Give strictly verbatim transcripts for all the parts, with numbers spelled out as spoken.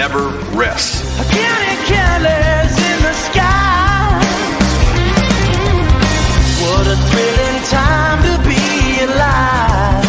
never rests. Counting careless in the sky. What a thrilling time to be alive.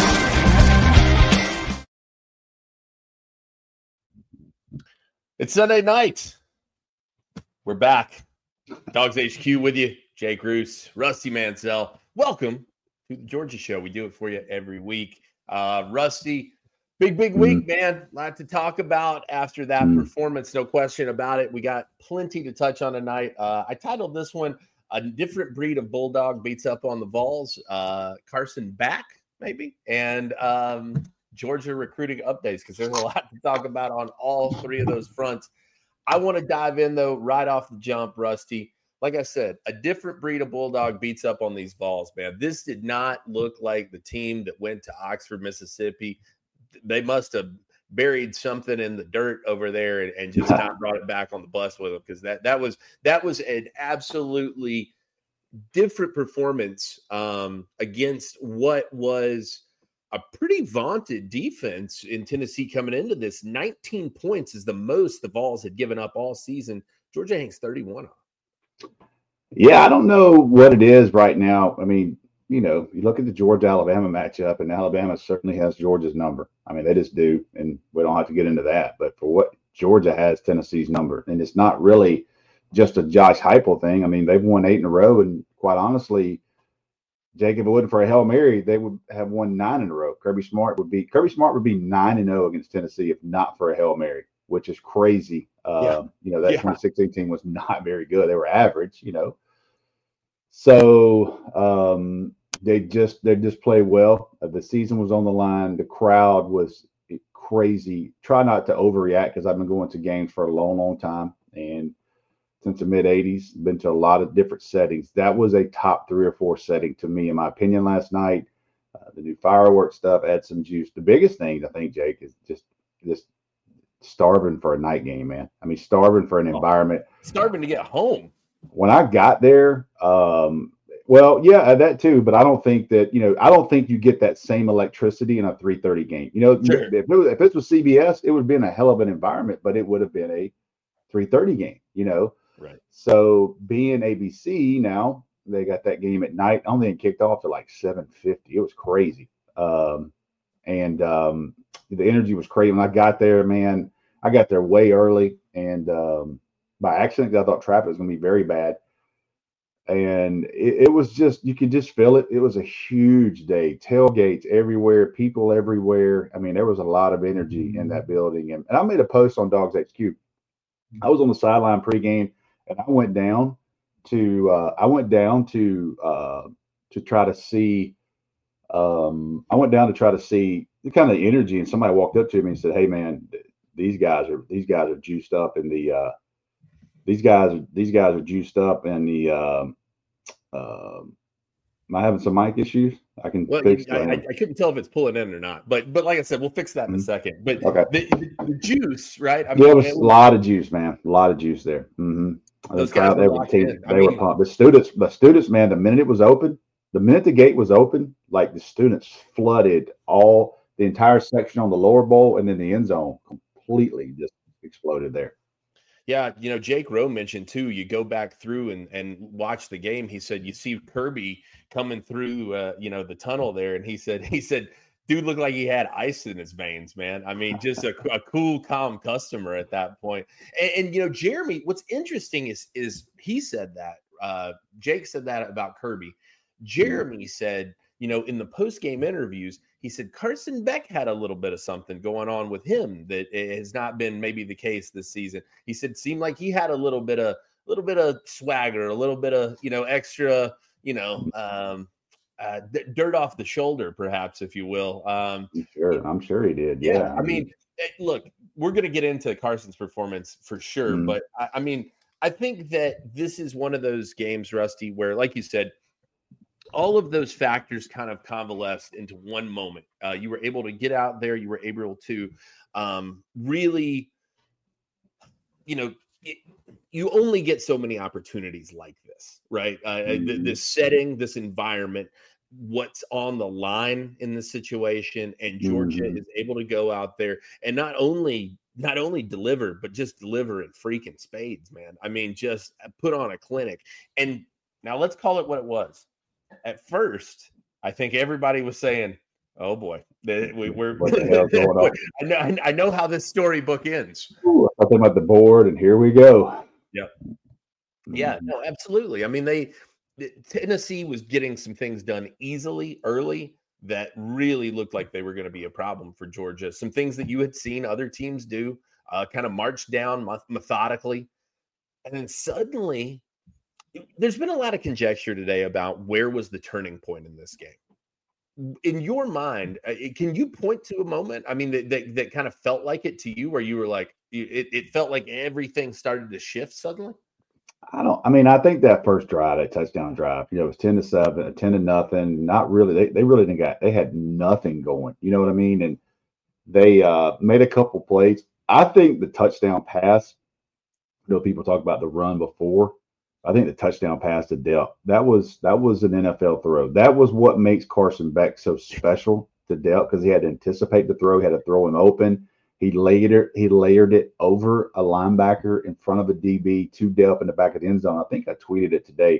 It's Sunday night. We're back. Dogs H Q with you. Jake Roos, Rusty Mansell. Welcome to the Georgia Show. We do it for you every week. Uh, Rusty, big, big week, mm. man. A lot to talk about after that mm. performance. No question about it. We got plenty to touch on tonight. Uh, I titled this one, A Different Breed of Bulldog Beats Up on the Vols. Uh, Carson back, maybe. And um, Georgia recruiting updates, because there's a lot to talk about on all three of those fronts. I want to dive in, though, right off the jump, Rusty. Like I said, a different breed of Bulldog beats up on these Vols, man. This did not look like the team that went to Oxford, Mississippi. They must have buried something in the dirt over there and, and just not brought it back on the bus with them, because that that was that was an absolutely different performance um, against what was a pretty vaunted defense in Tennessee coming into this. nineteen points is the most the Vols had given up all season. Georgia hangs thirty-one on. Yeah, I don't know what it is right now. I mean, you know, you look at the Georgia-Alabama matchup, and Alabama certainly has Georgia's number. I mean, they just do, and we don't have to get into that. But for what Georgia has Tennessee's number, and it's not really just a Josh Heupel thing. I mean, they've won eight in a row, and quite honestly, Jake, if it wasn't for a Hail Mary, they would have won nine in a row. Kirby Smart would be Kirby Smart would be nine and zero against Tennessee if not for a Hail Mary, which is crazy. Uh, yeah. You know, that yeah. twenty sixteen team was not very good. They were average, you know. So um, they just they just played well. Uh, the season was on the line. The crowd was crazy. Try not to overreact, because I've been going to games for a long, long time, and since the mid eighties, been to a lot of different settings. That was a top three or four setting to me, in my opinion, last night. Uh, the new fireworks stuff add some juice. The biggest thing, I think, Jake, is just just starving for a night game, man. I mean, starving for an oh, environment. Starving to get home. When I got there, um, well, yeah, that too. But I don't think that, you know, I don't think you get that same electricity in a three thirty game. You know, sure. if, it was, if this was C B S, it would have been a hell of an environment, but it would have been a three thirty game, you know. Right. So being A B C now, they got that game at night. I don't think it kicked off to like seven fifty. It was crazy. Um, and um, the energy was crazy. When I got there, man, I got there way early. And um, by accident, I thought traffic was going to be very bad. And it, it was just, you could just feel it. It was a huge day. Tailgates everywhere, people everywhere. I mean, there was a lot of energy in that building. And, and I made a post on Dogs H Q. I was on the sideline pregame, and I went down to uh, I went down to uh, to try to see. Um, I went down to try to see the kind of energy, and somebody walked up to me and said, "Hey, man, these guys are these guys are juiced up in the uh, these guys these guys are juiced up in the." Um, uh, am I having some mic issues? I can well, fix I, I, I couldn't tell if it's pulling in or not, but but like I said, we'll fix that in mm-hmm. a second. But okay. the, the, the juice, right? I yeah, mean, it was it a lot of juice, man. A lot of juice there. Mm-hmm. Those the guys crowd, they were were, team, they mean, were pumped. The students, the students, man. The minute it was open, the minute the gate was open, like the students flooded all the entire section on the lower bowl, and then the end zone completely just exploded there. Yeah, you know, Jake Rowe mentioned too, you go back through and, and watch the game. He said you see Kirby coming through uh, you know, the tunnel there, and he said he said dude looked like he had ice in his veins, man. I mean, just a, a cool, calm customer at that point. And, and you know, Jeremy, what's interesting is is he said that uh, Jake said that about Kirby. Jeremy said, you know, in the post-game interviews, he said Carson Beck had a little bit of something going on with him that has not been maybe the case this season. He said, seemed like he had a little bit of, little bit of swagger, a little bit of, you know, extra, you know, um, uh, d- dirt off the shoulder, perhaps, if you will. Um, I'm sure, I'm sure he did. Yeah. yeah I mean, look, we're going to get into Carson's performance for sure. Mm-hmm. But I, I mean, I think that this is one of those games, Rusty, where, like you said, all of those factors kind of convalesced into one moment. Uh, you were able to get out there. You were able to um, really, you know, it, you only get so many opportunities like this, right? Uh, mm-hmm. th- this setting, this environment, what's on the line in this situation, and Georgia mm-hmm. is able to go out there and not only not only deliver, but just deliver in freaking spades, man. I mean, just put on a clinic. And now let's call it what it was. At first, I think everybody was saying, "Oh boy, we, we're." What the hell's going on? I know, I know how this storybook ends. Ooh, I think about the board, and here we go. Yep. Yeah. No, absolutely. I mean, they Tennessee was getting some things done easily early that really looked like they were going to be a problem for Georgia. Some things that you had seen other teams do, uh, kind of march down methodically, and then suddenly. There's been a lot of conjecture today about where was the turning point in this game. In your mind, can you point to a moment, I mean, that, that, that kind of felt like it to you, where you were like, it, it felt like everything started to shift suddenly? I don't, I mean, I think that first drive, that touchdown drive, you know, it was ten to seven, ten to nothing. Not really, they, they really didn't got, they had nothing going, you know what I mean? And they uh, made a couple plays. I think the touchdown pass, you know, people talk about the run before. I think the touchdown pass to Delp, that was that was an N F L throw. That was what makes Carson Beck so special to Delp, because he had to anticipate the throw, he had to throw him open. He layered it, he layered it over a linebacker in front of a D B to Delp in the back of the end zone. I think I tweeted it today.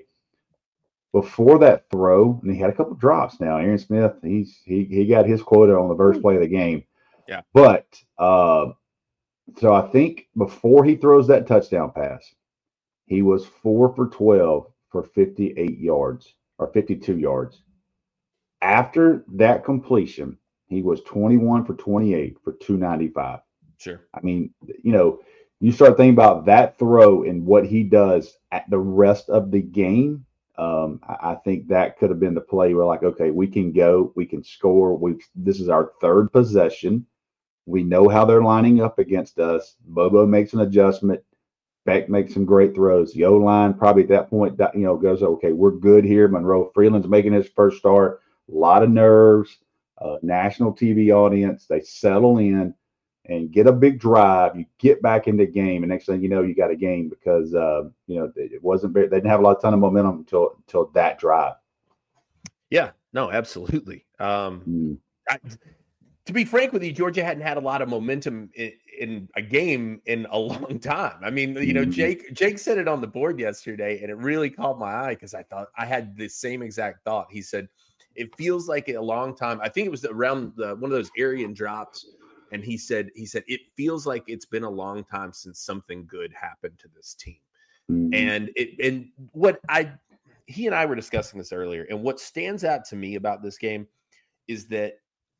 Before that throw, and he had a couple drops now. Aaron Smith, he's he he got his quota on the first play of the game. Yeah. But uh, so I think before he throws that touchdown pass, he was four for twelve for fifty-eight yards or fifty-two yards. After that completion, he was twenty-one for twenty-eight for two ninety-five. Sure. I mean, you know, you start thinking about that throw and what he does at the rest of the game. Um, I, I think that could have been the play where, like, okay, we can go, we can score. We this is our third possession. We know how they're lining up against us. Bobo makes an adjustment. Beck makes some great throws. The O-line probably at that point, you know, goes, okay, we're good here. Monroe Freeland's making his first start. A lot of nerves, uh, national T V audience. They settle in and get a big drive. You get back in the game, and next thing you know, you got a game because, uh, you know, it wasn't very, they didn't have a lot of ton of momentum until until that drive. Yeah, no, absolutely. Um, mm. I, to be frank with you, Georgia hadn't had a lot of momentum in, in a game in a long time. I mean, you know, Jake Jake said it on the board yesterday, and it really caught my eye because I thought I had the same exact thought. He said, it feels like a long time. I think it was around the, one of those Arian drops. And he said, he said, it feels like it's been a long time since something good happened to this team. Mm-hmm. And it, and what I, he and I were discussing this earlier. And what stands out to me about this game is that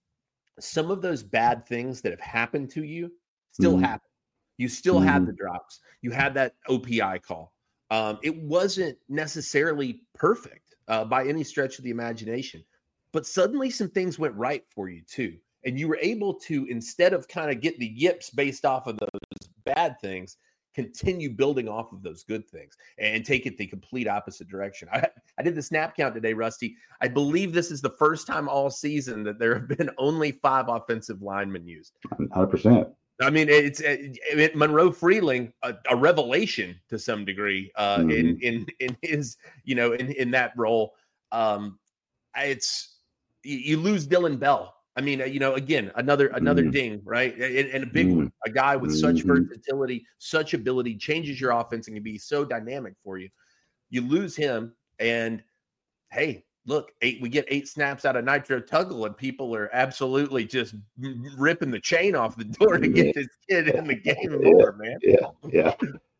some of those bad things that have happened to you still mm-hmm. happen. You still mm-hmm. had the drops. You had that O P I call. Um, it wasn't necessarily perfect uh, by any stretch of the imagination, but suddenly some things went right for you too. And you were able to, instead of kind of get the yips based off of those bad things, continue building off of those good things and take it the complete opposite direction. I, I did the snap count today, Rusty. I believe this is the first time all season that there have been only five offensive linemen used. one hundred percent. I mean, it's it, it, Monroe Freeling, a, a revelation to some degree uh, mm-hmm. in in in his, you know, in in that role. Um, it's you, you lose Dylan Bell. I mean, you know, again, another another mm. ding, right? And, and a big mm. one, a guy with mm-hmm. such versatility, such ability, changes your offense and can be so dynamic for you. You lose him, and hey, look, eight we get eight snaps out of Nitro Tuggle, and people are absolutely just ripping the chain off the door to get this kid in the game yeah, more, man. Yeah, yeah.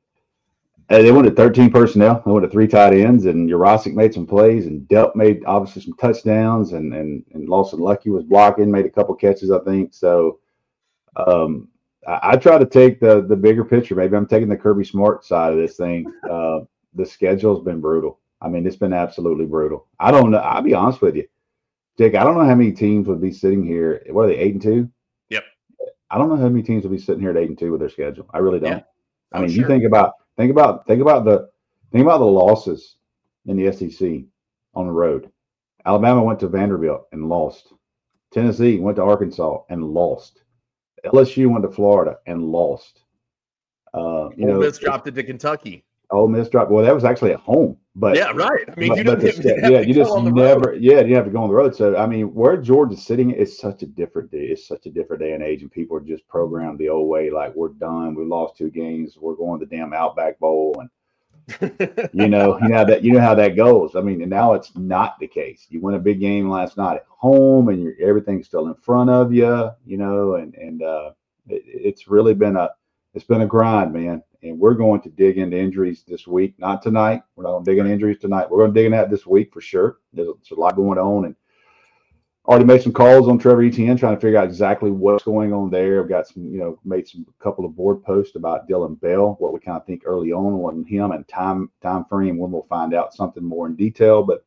And they went to thirteen personnel. They went to three tight ends, and Jurasic made some plays, and Delp made obviously some touchdowns, and and and Lawson Lucky was blocking, made a couple catches, I think. So um, I, I try to take the the bigger picture. Maybe I'm taking the Kirby Smart side of this thing. Uh, the schedule's been brutal. I mean, it's been absolutely brutal. I don't know. I'll be honest with you, Jake. I don't know how many teams would be sitting here. What are they, eight and two? Yep. I don't know how many teams would be sitting here at eight and two with their schedule. I really don't. Yeah. I mean, oh, you sure. think about. Think about think about the think about the losses in the S E C on the road. Alabama went to Vanderbilt and lost. Tennessee went to Arkansas and lost. L S U went to Florida and lost. Uh, you Ole know, Miss dropped it to Kentucky. Ole Miss dropped. Well, that was actually at home. But yeah, right. I mean, but, you but don't the get, step, have yeah, to you go just on the never, road. yeah, you have to go on the road. So I mean, where Georgia's sitting is such a different day. It's such a different day and age, and people are just programmed the old way. Like we're done. We lost two games. We're going to the damn Outback Bowl, and you know, you know that you know how that goes. I mean, and now it's not the case. You win a big game last night at home, and you're, everything's still in front of you. You know, and and uh, it, it's really been a it's been a grind, man. And we're going to dig into injuries this week. Not tonight. We're not going to dig into injuries tonight. We're going to dig into that this week for sure. There's, there's a lot going on, and already made some calls on Trevor Etienne, trying to figure out exactly what's going on there. I've got some, you know, made some couple of board posts about Dylan Bell, what we kind of think early on on him and time time frame when we'll find out something more in detail. But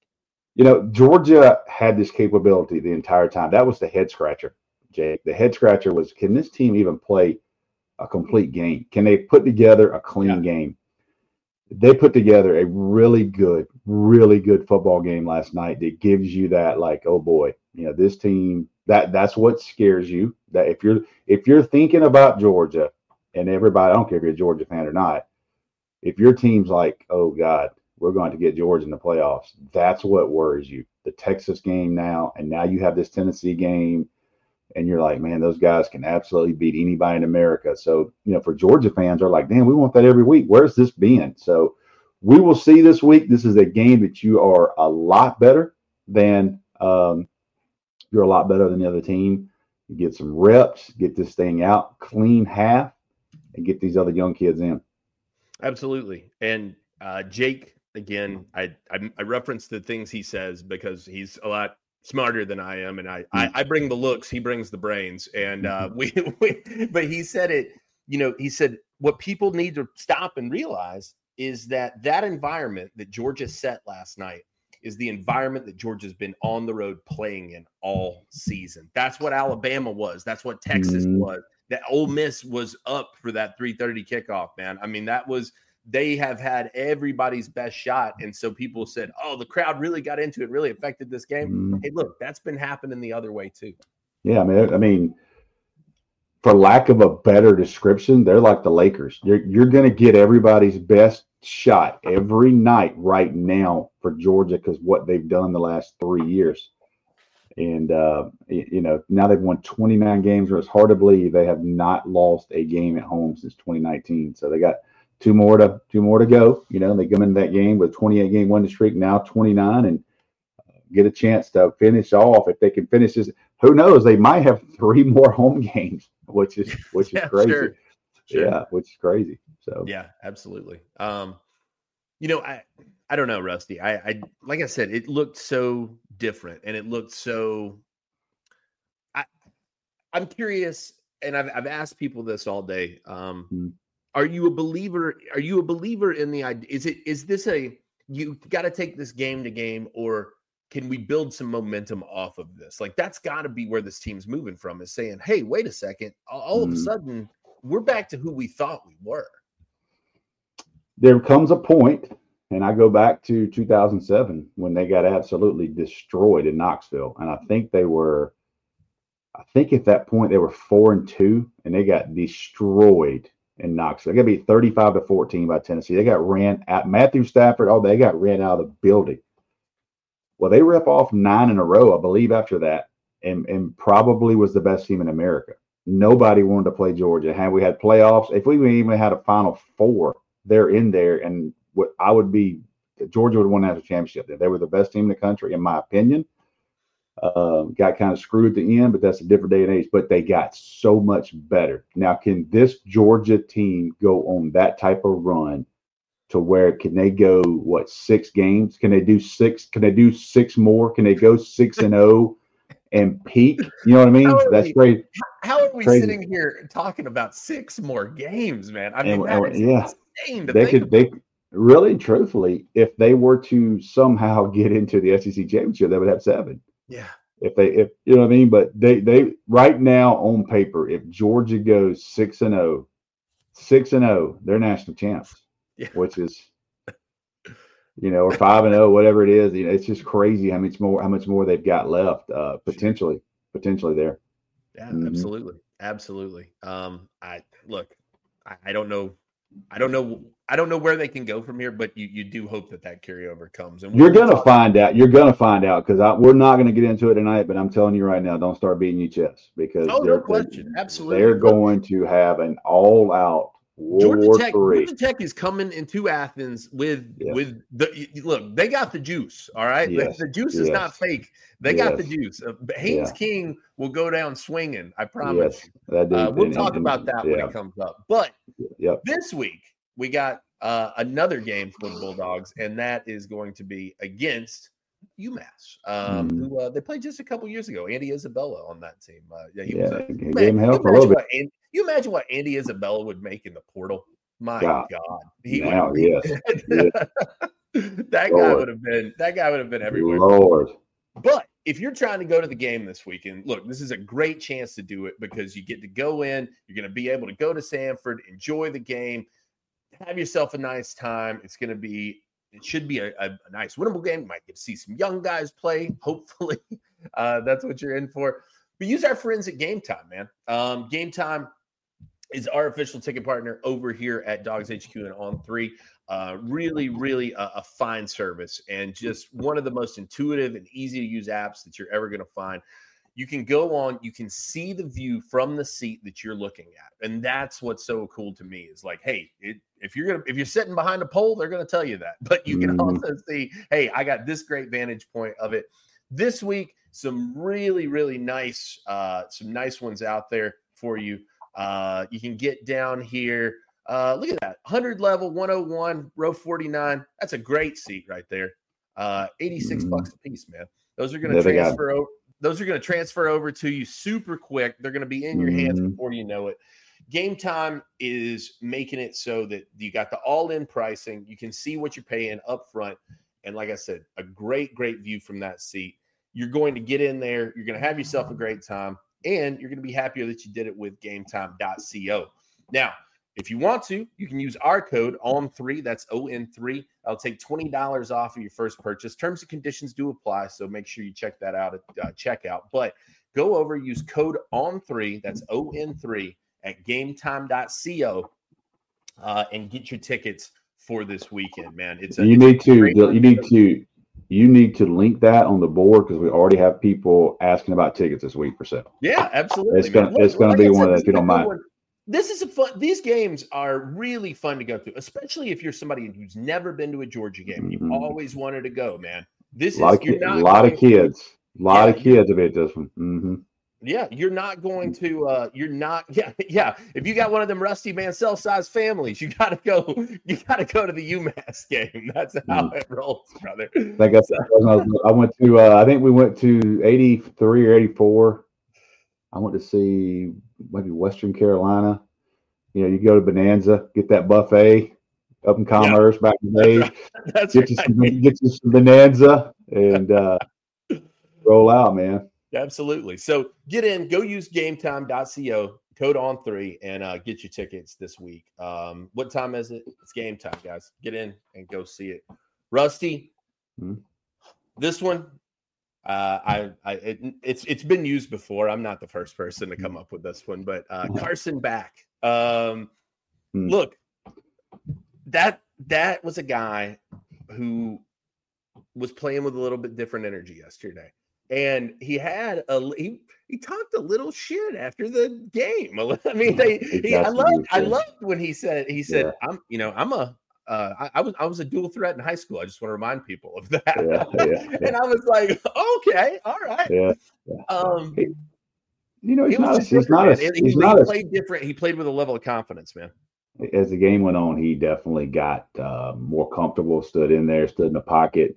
you know, Georgia had this capability the entire time. That was the head scratcher, Jake. The head scratcher was, can this team even play a complete game? Can they put together a clean Yeah. game? They put together a really good, really good football game last night that gives you that, like, oh boy, you know, this team, that that's what scares you. That if you're if you're thinking about Georgia, and everybody, I don't care if you're a Georgia fan or not, if your team's like, oh God, we're going to get Georgia in the playoffs, that's what worries you. The Texas game now, and now you have this Tennessee game, and you're like, man, those guys can absolutely beat anybody in America. So, you know, for Georgia fans, they're like, damn, we want that every week. Where's this been? So we will see this week. This is a game that you are a lot better than um, you're a lot better than the other team. You get some reps, get this thing out, clean half, and get these other young kids in. Absolutely. And uh, Jake, again, I, I I reference the things he says because he's a lot smarter than I am, and I, I I bring the looks, he brings the brains, and uh, we, we but he said it, you know, he said what people need to stop and realize is that that environment that Georgia set last night is the environment that Georgia's been on the road playing in all season. That's what Alabama was. That's what Texas Mm-hmm. was. That Ole Miss was up for that three thirty kickoff, man. I mean, that was, they have had everybody's best shot. And so people said, oh, the crowd really got into it, really affected this game. Mm-hmm. Hey, look, that's been happening the other way too. Yeah, I mean, I mean, for lack of a better description, they're like the Lakers. You're you're going to get everybody's best shot every night right now for Georgia because what they've done the last three years. And, uh, you know, now they've won twenty-nine games, or it's hard to believe they have not lost a game at home since twenty nineteen. So they got two more to two more to go. You know, they come into that game with a twenty-eight game winning streak, now twenty-nine, and get a chance to finish off. If they can finish this, who knows? They might have three more home games, which is which is Yeah, crazy. sure. Sure. Yeah, which is crazy. So yeah, absolutely. Um, you know, I I don't know, Rusty. I, I like I said, it looked so different, and it looked so. I I'm curious, and I've I've asked people this all day. Um, mm-hmm. Are you a believer? Are you a believer in the idea? Is it is this a you got to take this game to game, or can we build some momentum off of this? Like that's got to be where this team's moving from. Is saying, hey, wait a second, all, all mm-hmm. of a sudden we're back to who we thought we were. There comes a point, and I go back to two thousand seven when they got absolutely destroyed in Knoxville, and I think they were, I think at that point they were four and two, and they got destroyed in Knoxville. They got beat thirty-five to fourteen by Tennessee. They got ran at Matthew Stafford. Oh, they got ran out of the building. Well, they rip off nine in a row, I believe, after that, and and probably was the best team in America. Nobody wanted to play Georgia. Had we had playoffs, if we even had a Final Four, they're in there, and what I would be, Georgia would have won the national championship. They were the best team in the country, in my opinion. Um, got kind of screwed at the end, but that's a different day and age. But they got so much better. Now, can this Georgia team go on that type of run to where can they go, what, six games? Can they do six? Can they do six more? Can they go six and oh and peak? You know what I mean? That's we, great. How are we crazy. sitting here talking about six more games, man? I mean, and, that and, is yeah, insane to they think could. They really, truthfully, if they were to somehow get into the S E C championship, they would have seven. Yeah. If they, if you know what I mean, but they, they right now on paper, if Georgia goes six and oh, six and oh, they're national champs, yeah. which is, you know, or five and oh, whatever it is. You know, it's just crazy how much more, how much more they've got left, uh, potentially, potentially there. Yeah, mm-hmm. absolutely, absolutely. Um, I look, I, I don't know I don't know. I don't know where they can go from here, but you, you do hope that that carryover comes. And you're going to find out. You're going to find out because we're not going to get into it tonight. But I'm telling you right now, don't start beating your chest because oh, no question, absolutely, they're going to have an all-out World Georgia War Tech. Three. Georgia Tech is coming into Athens with yes. with the look. They got the juice. All right, yes. the, the juice yes. is not fake. They yes. got the juice. Uh, Haynes yeah. King will go down swinging. I promise. Yes, that dude, uh, we'll and, talk and, about that yeah. when it comes up. But yep. this week we got uh, another game for the Bulldogs, and that is going to be against UMass, um, mm. who uh, they played just a couple years ago. Andy Isabella on that team. Uh, yeah, he yeah, was a, gave man, him hell for a little bit. What, Andy, you imagine what Andy Isabella would make in the portal? My God, God. he now, would. Yes, yes. that Lord. guy would have been. That guy would have been everywhere. Lord. But if you're trying to go to the game this weekend, look, this is a great chance to do it because you get to go in. You're going to be able to go to Samford, enjoy the game, have yourself a nice time. It's going to be. It should be a, a, a nice winnable game. You might get to see some young guys play. Hopefully, uh, that's what you're in for. But use our friends at Game Time, man. Um, Game Time is our official ticket partner over here at Dogs H Q and On three. Uh, really, really a, a fine service and just one of the most intuitive and easy to use apps that you're ever going to find. You can go on, you can see the view from the seat that you're looking at. And that's what's so cool to me is like, hey, it, if you're going to, if you're sitting behind a pole, they're going to tell you that, but you can mm-hmm. also see, hey, I got this great vantage point of it. This week, some really, really nice, uh, some nice ones out there for you. Uh, you can get down here. Uh, look at that. one hundred level, one oh one, row forty-nine. That's a great seat right there. Uh, eighty-six mm. bucks a piece, man. Those are going to transfer over. Those are going to transfer over to you super quick. They're going to be in your hands mm. before you know it. Game Time is making it so that you got the all-in pricing. You can see what you're paying up front. And like I said, a great, great view from that seat. You're going to get in there. You're going to have yourself a great time. And you're going to be happier that you did it with game time dot co. Now, if you want to, you can use our code O N three. That's O N three. I'll take twenty dollars off of your first purchase. Terms and conditions do apply, so make sure you check that out at uh, checkout. But go over, use code O N three. That's O N three at game time dot co uh, and get your tickets for this weekend, man. It's a, you it's need to you need to you need to link that on the board because we already have people asking about tickets this week for sale. Yeah, absolutely. It's gonna it's gonna like be one of those if you don't mind. One. This is a fun. These games are really fun to go to, especially if you're somebody who's never been to a Georgia game. You've mm-hmm. always wanted to go, man. This a lot is of you're ki- not a lot of kids, to, a lot yeah, of kids have hit this one. Mm-hmm. Yeah, you're not going to. Uh, you're not. Yeah, yeah. If you got one of them Rusty Mansell size families, you got to go. You got to go to the UMass game. That's how mm-hmm. it rolls, brother. Like I said, I went to. Uh, I think we went to eighty-three or eighty-four. I went to see maybe Western Carolina. You know, you go to Bonanza, get that buffet up in Commerce yeah. back in the day. That's right. That's get, right. you some, get you some Bonanza and uh, roll out, man. Absolutely. So get in, go use game time dot co, code O N three, and uh, get your tickets this week. Um, what time is it? It's game time, guys. Get in and go see it. Rusty, mm-hmm. this one, uh, I, I, it, it's it's been used before. I'm not the first person to come up with this one, but uh, Carson Back. Um, mm. Look, that that was a guy who was playing with a little bit different energy yesterday. And he had a he, he talked a little shit after the game. I mean, they, he, I loved I loved when he said he said yeah. I'm you know I'm a uh, I, I was I was a dual threat in high school. I just want to remind people of that. Yeah, yeah, yeah. And I was like, okay, all right. Yeah, yeah. Um, he, you know, he's he not. A, he's not. A, he, he's he, not he a, played different. He played with a level of confidence, man. As the game went on, he definitely got uh, more comfortable. Stood in there, stood in the pocket.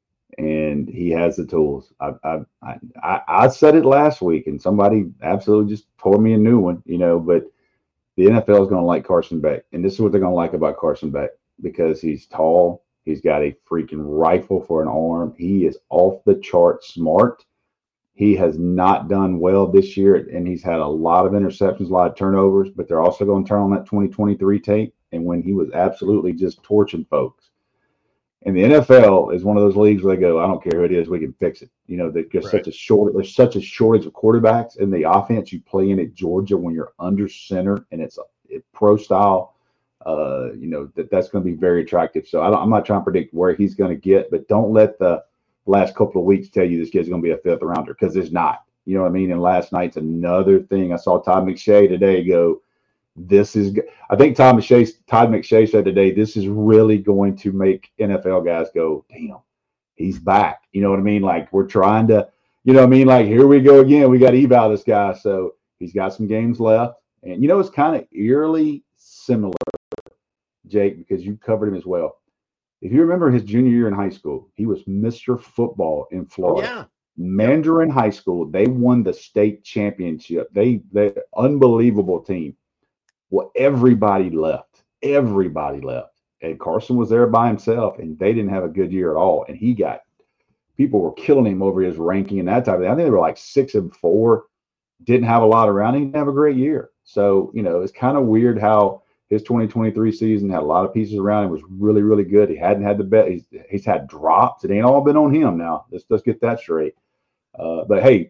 And he has the tools. I, I I I said it last week, and somebody absolutely just tore me a new one, you know. But the N F L is going to like Carson Beck, and this is what they're going to like about Carson Beck because he's tall, he's got a freaking rifle for an arm, he is off the chart smart. He has not done well this year, and he's had a lot of interceptions, a lot of turnovers. But they're also going to turn on that twenty twenty-three tape, and when he was absolutely just torching folks. And the N F L is one of those leagues where they go, I don't care who it is, we can fix it. You know, there's right. such a short, there's such a shortage of quarterbacks in the offense you play in at Georgia when you're under center and it's a, a pro style Uh, you know, that that's going to be very attractive. So I don't, I'm not trying to predict where he's going to get, but don't let the last couple of weeks tell you this kid's going to be a fifth rounder, because it's not. You know what I mean? And last night's another thing. I saw Todd McShay today go, this is, I think Todd McShay, Todd McShay said today, this is really going to make N F L guys go, damn, he's back. You know what I mean? Like, we're trying to, you know what I mean? Like, here we go again. We got to eval this guy. So he's got some games left. And, you know, it's kind of eerily similar, Jake, because you covered him as well. If you remember his junior year in high school, he was Mister Football in Florida. Yeah. Mandarin High School, they won the state championship. They, they, unbelievable team. Well, everybody left. Everybody left. And Carson was there by himself, and they didn't have a good year at all. And he got, people were killing him over his ranking and that type of thing. I think they were like six and four, didn't have a lot around him, didn't have a great year. So, you know, it's kind of weird how his twenty twenty-three season had a lot of pieces around him, was really, really good. He hadn't had the bet. He's, he's had drops. It ain't all been on him now. Let's, let's get that straight. Uh, but hey,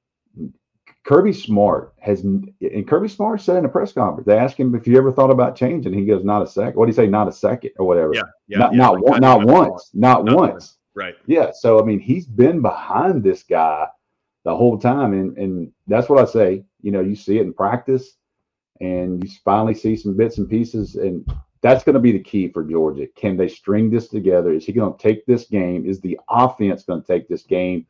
Kirby Smart has, and Kirby Smart said in a press conference, they asked him if you ever thought about changing. He goes, not a second. What do you say? Not a second or whatever. Yeah. yeah not yeah, not, like, one, not once. Not, not once. once. Right. Yeah. So, I mean, he's been behind this guy the whole time. And, and that's what I say. You know, you see it in practice, and you finally see some bits and pieces. And that's going to be the key for Georgia. Can they string this together? Is he going to take this game? Is the offense going to take this game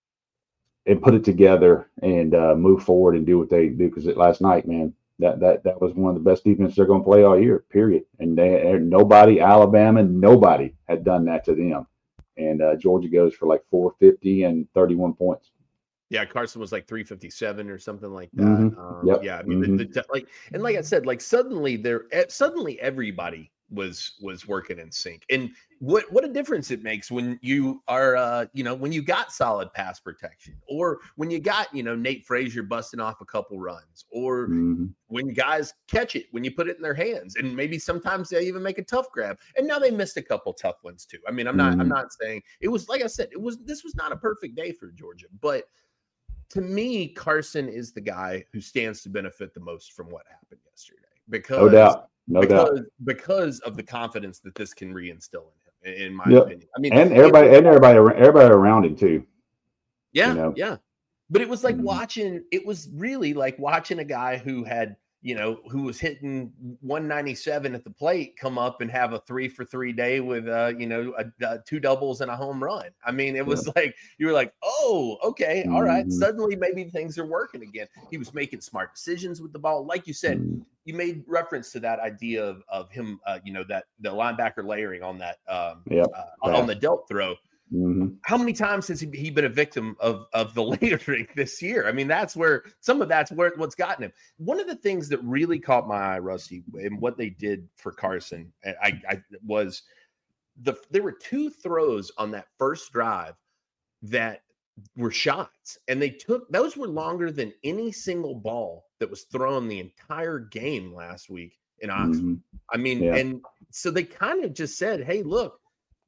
and put it together and uh, move forward and do what they do? Because last night, man, that that that was one of the best defenses they're going to play all year, period. And they, nobody, Alabama, nobody had done that to them. And uh, Georgia goes for like four fifty and thirty-one points. Yeah, Carson was like three fifty-seven or something like that. Mm-hmm. Um, yep. Yeah, I mean, mm-hmm. the, the, like, and like I said, like suddenly there, suddenly everybody was was working in sync. And what what a difference it makes when you are, uh, you know, when you got solid pass protection, or when you got, you know, Nate Frazier busting off a couple runs, or Mm-hmm. when guys catch it, when you put it in their hands, and maybe sometimes they even make a tough grab. And now they missed a couple tough ones too. I mean, I'm not, Mm-hmm. I'm not saying it was, like I said, it was, this was not a perfect day for Georgia, but to me, Carson is the guy who stands to benefit the most from what happened yesterday, because No doubt. No because, doubt. because of the confidence that this can reinstill in him, in my Yep. opinion. I mean, And everybody, it, and everybody, everybody around him too. yeah, you know? yeah. But it was like Mhm. watching, it was really like watching a guy who had, you know, who was hitting one ninety-seven at the plate come up and have a three for three day with, uh, you know, a, a two doubles and a home run. I mean, it was like, you were like, oh, okay. All right. Mhm. Suddenly maybe things are working again. He was making smart decisions with the ball. Like you said, Mhm. you made reference to that idea of, of him, uh, you know, that the linebacker layering on that, um, Yep. uh, on the delt throw. Mm-hmm. How many times has he, he been a victim of, of the layering this year? I mean, that's where some of that's where what's gotten him. One of the things that really caught my eye, Rusty, and what they did for Carson, I, I was the there were two throws on that first drive that were shots, and they took those were longer than any single ball that was thrown the entire game last week in Oxford. Mm-hmm. I mean, Yeah. and so they kind of just said, "Hey, look."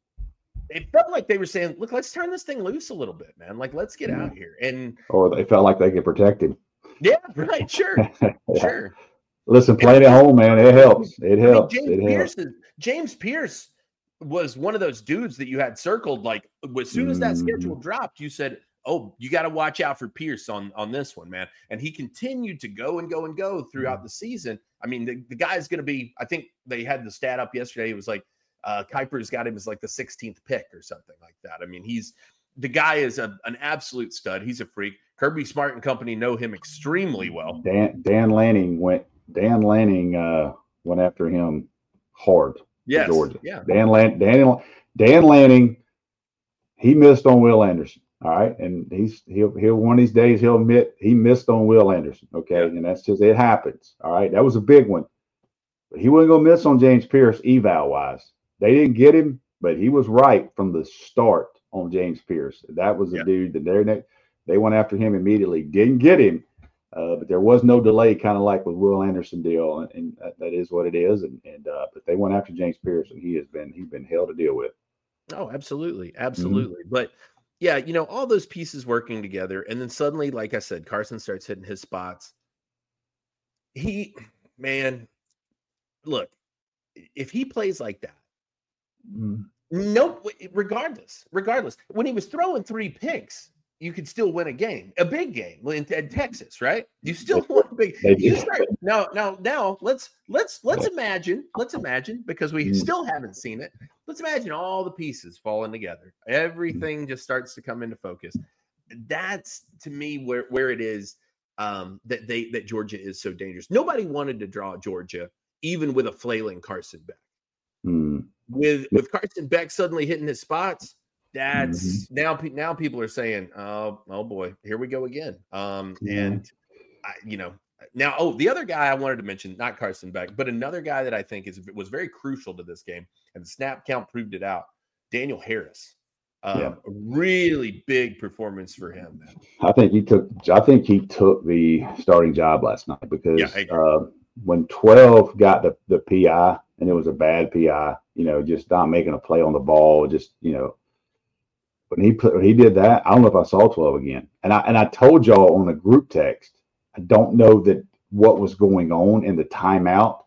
It felt like they were saying, look, let's turn this thing loose a little bit, man. Like, let's get Yeah. out here. And Or they felt like they could protect him. yeah, right. Sure. Yeah. Sure. Listen, playing at home, man, it helps. It I mean, helps. James it Pierce helps. is, James Pierce was one of those dudes that you had circled. Like, as soon as that Mhm. schedule dropped, you said, oh, you got to watch out for Pierce on, on this one, man. And he continued to go and go and go throughout the season. I mean, the, the guy's going to be, I think they had the stat up yesterday. It was like, Uh, Kuiper's got him as like the sixteenth pick or something like that. I mean, he's the guy is a, an absolute stud. He's a freak. Kirby Smart and company know him extremely well. Dan Dan Lanning went. Dan Lanning uh, went after him hard. Yes, for Georgia. yeah. Dan Lan Dan Dan Lanning. He missed on Will Anderson. All right, and he's he'll he'll one of these days he'll admit he missed on Will Anderson. Okay, Yeah. and that's just it happens. All right, that was a big one. But he wasn't gonna miss on James Pierce eval wise. They didn't get him, but he was right from the start on James Pierce. That was a Yeah. dude that they're they went after him immediately. Didn't get him, uh, but there was no delay, kind of like with Will Anderson deal, and, and that, that is what it is. And and uh, but they went after James Pierce, and he has been he's been hell to deal with. Oh, absolutely, absolutely. Mm-hmm. But yeah, you know, all those pieces working together, and then suddenly, like I said, Carson starts hitting his spots. He, man, look. if he plays like that, Mm. nope, regardless, regardless, when he was throwing three picks, you could still win a game, a big game in, in Texas, right? You still won a big. They You did. start now, now, now. Let's let's let's imagine. Let's imagine because we Mm. still haven't seen it. Let's imagine all the pieces falling together. Everything just starts to come into focus. That's to me where where it is um, that they that Georgia is so dangerous. Nobody wanted to draw Georgia, even with a flailing Carson Beck. Mm. With with Carson Beck suddenly hitting his spots. That's Mhm. now. Now people are saying, "Oh, oh boy, here we go again." Um, Yeah. and I, you know, now, oh, the other guy I wanted to mention, not Carson Beck, but another guy that I think is was very crucial to this game, and the snap count proved it out. Daniel Harris, um, Yeah. a really big performance for him. Man. I think he took. I think he took the starting job last night because Yeah, I agree. uh, when twelve got the the P I and it was a bad P I, you know, just not making a play on the ball, just you know. When he put, when he did that, I don't know if I saw twelve again. And I and I told y'all on the group text, I don't know that what was going on in the timeout.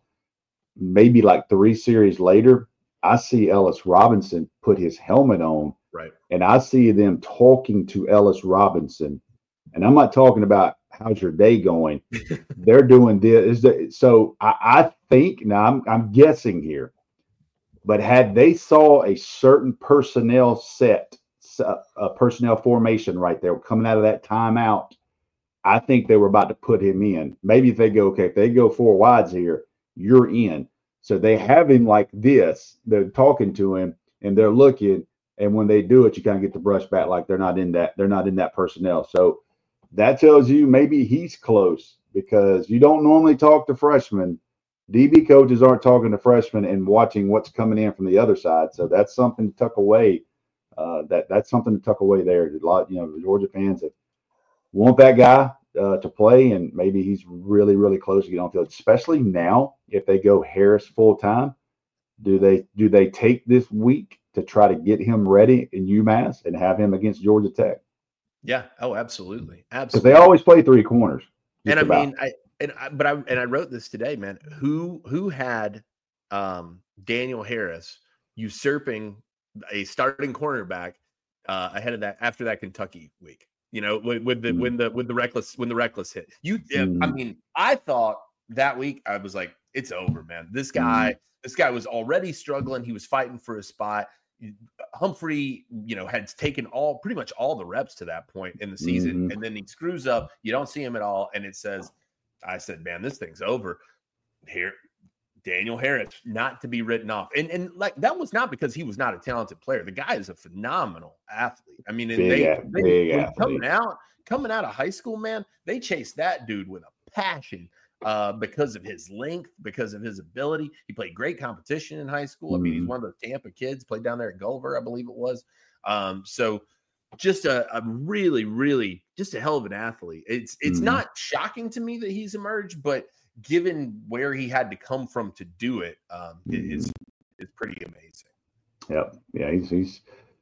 Maybe like three series later, I see Ellis Robinson put his helmet on, Right. and I see them talking to Ellis Robinson. And I'm not talking about how's your day going. They're doing this. Is that, so I, I think now I'm I'm guessing here, but had they saw a certain personnel set. A personnel formation right there coming out of that timeout, I think they were about to put him in. Maybe if they go, okay, if they go four wides here, you're in. So they have him like this. They're talking to him and they're looking. And when they do it, you kind of get the brush back like they're not in that, they're not in that personnel. So that tells you maybe he's close because you don't normally talk to freshmen. D B coaches aren't talking to freshmen and watching what's coming in from the other side. So that's something to tuck away. Uh, that that's something to tuck away there. A lot, you know, the Georgia fans that want that guy uh, to play, and maybe he's really, really close to get on field. Especially now, if they go Harris full time, do they do they take this week to try to get him ready in UMass and have him against Georgia Tech? Yeah. Oh, absolutely, Because absolutely. they always play three corners. And I about. mean, I and I, but I and I wrote this today, man. Who who had um, Daniel Harris usurping a starting cornerback uh, ahead of that after that Kentucky week? You know, with, with the Mm. when the with the reckless when the reckless hit. You, Mm. I mean, I thought that week I was like, it's over, man. This guy, this guy was already struggling. He was fighting for a spot. Humphrey, you know, had taken all pretty much all the reps to that point in the season, Mhm. and then he screws up. You don't see him at all, and it says, "I said, man, this thing's over." Here, Daniel Harris, not to be written off, and and like that was not because he was not a talented player. The guy is a phenomenal athlete. I mean, and Big they, ath- they big when athlete. coming out coming out of high school, man, they chased that dude with a passion. Uh, because of his length, because of his ability. He played great competition in high school. I mean, he's Mhm. one of those Tampa kids, played down there at Gulliver, I believe it was. Um, so just a, a really, really, just a hell of an athlete. It's it's Mhm. not shocking to me that he's emerged, but given where he had to come from to do it, um, it is is pretty amazing. Yep. Yeah, he's he's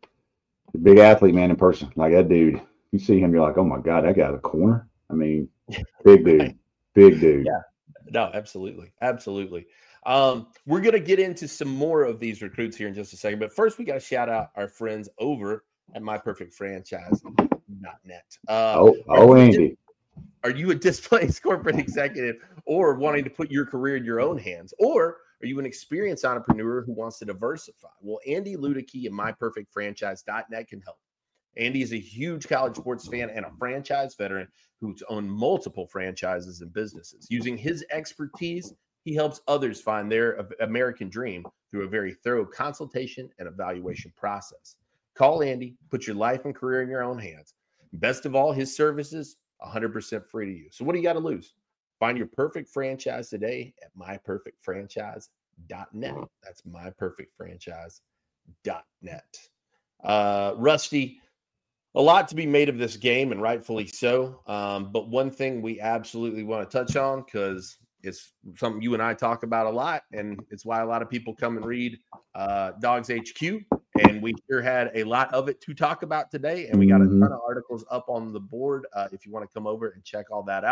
a big athlete, man, in person. Like that dude, you see him, you're like, oh my God, that guy's a corner. I mean, big dude. Right. Big dude. Yeah. No, absolutely. Absolutely. Um, we're going to get into some more of these recruits here in just a second. But first, we got to shout out our friends over at my perfect franchise dot net. Uh, Oh, oh, Andy. Are you a displaced corporate executive or wanting to put your career in your own hands? Or are you an experienced entrepreneur who wants to diversify? Well, Andy Ludicky and my perfect franchise dot net can help. Andy is a huge college sports fan and a franchise veteran who's owned multiple franchises and businesses. Using his expertise, he helps others find their American dream through a very thorough consultation and evaluation process. Call Andy, put your life and career in your own hands. Best of all, his services, one hundred percent free to you. So what do you got to lose? Find your perfect franchise today at my perfect franchise dot net. That's my perfect franchise dot net. Uh, Rusty, a lot to be made of this game, and rightfully so. Um, but one thing we absolutely want to touch on, because it's something you and I talk about a lot, and it's why a lot of people come and read uh, Dogs H Q. And we sure had a lot of it to talk about today, and we got a Mhm. ton of articles up on the board uh, if you want to come over and check all that out.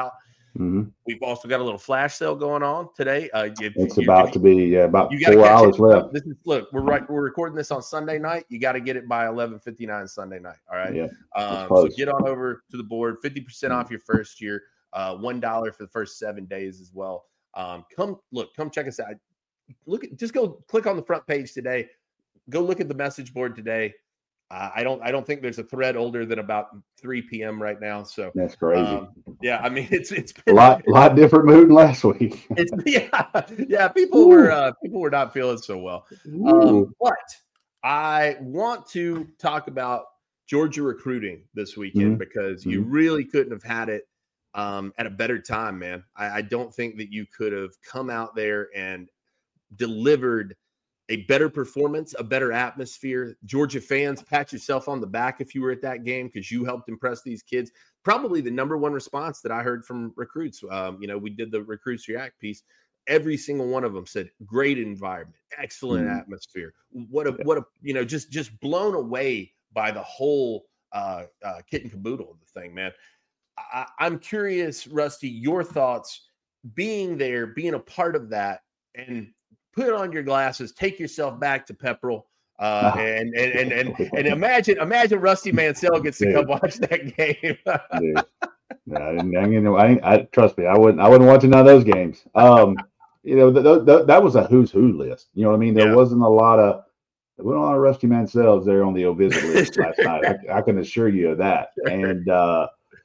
Mm-hmm. We've also got a little flash sale going on today. Uh, if, It's you, about if to be yeah, about you gotta four catch hours it. left. This is look, we're right. We're recording this on Sunday night. You got to get it by eleven fifty-nine Sunday night. All right. Yeah, Um, so close. get on over to the board. fifty percent off your first year. Uh, one dollar for the first seven days as well. Um, come look, come check us out. Look at just go click on the front page today. Go look at the message board today. Uh, I don't I don't think there's a thread older than about three p.m. right now. So That's crazy. Um, yeah, I mean it's it's a been lot lot different mood than last week. it's, yeah, yeah. People were uh, people were not feeling so well. Um, but I want to talk about Georgia recruiting this weekend Mhm. because you Mhm. really couldn't have had it um, at a better time, man. I, I don't think that you could have come out there and delivered a better performance, a better atmosphere. Georgia fans, pat yourself on the back if you were at that game because you helped impress these kids. Probably the number one response that I heard from recruits. Um, you know, we did the Recruits React piece. Every single one of them said, "Great environment, excellent Mhm. atmosphere." What a what a you know, just just blown away by the whole uh, uh, kit and caboodle of the thing, man. I, I'm curious, Rusty, your thoughts being there, being a part of that, and put on your glasses, take yourself back to Pepperell, uh, and, and and and and imagine imagine Rusty Mansell gets to Dude. come watch that game. Dude. No, I didn't, I, didn't, I, didn't, I trust me, I wouldn't I wouldn't watch none of those games. Um, you know, th- th- that was a who's who list. You know what I mean? There Yeah. wasn't a lot of there wasn't a lot of Rusty Mansells there on the O visit list last night. I, I can assure you of that. And uh,